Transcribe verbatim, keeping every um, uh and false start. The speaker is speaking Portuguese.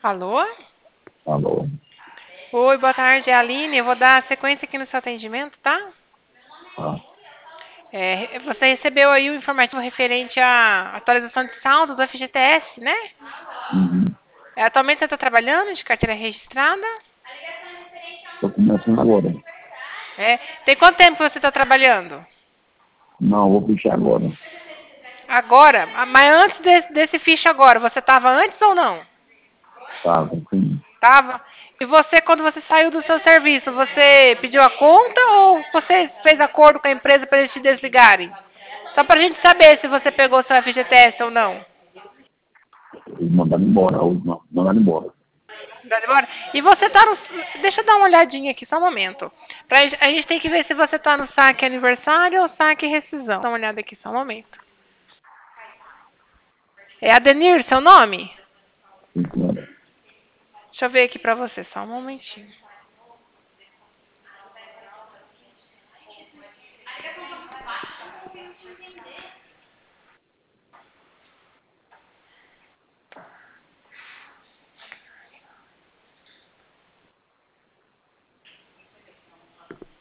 Alô? Alô? Oi, boa tarde, é a Aline. Eu vou dar sequência aqui no seu atendimento, tá? Ah, É, você recebeu aí o informativo referente à atualização de saldo do F G T S, né? uhum. É, atualmente você está trabalhando de carteira registrada? Tô começando agora. É, tem quanto tempo que você está trabalhando? Não, vou puxar agora. Agora? Ah, mas antes desse, desse ficha agora, você estava antes ou não? Tá, sim. Tava. E você, quando você saiu do seu serviço, você pediu a conta ou você fez acordo com a empresa para eles te desligarem? Só para a gente saber se você pegou seu F G T S ou não. Eles mandaram embora, a última, mandaram embora. Tá embora? E você tá no. Deixa eu dar uma olhadinha aqui, só um momento. Pra, a gente tem que ver se você tá no saque aniversário ou saque rescisão. Dá uma olhada aqui, só um momento. É Adenir, seu nome? Sim, senhora. Deixa eu ver aqui pra você, só um momentinho.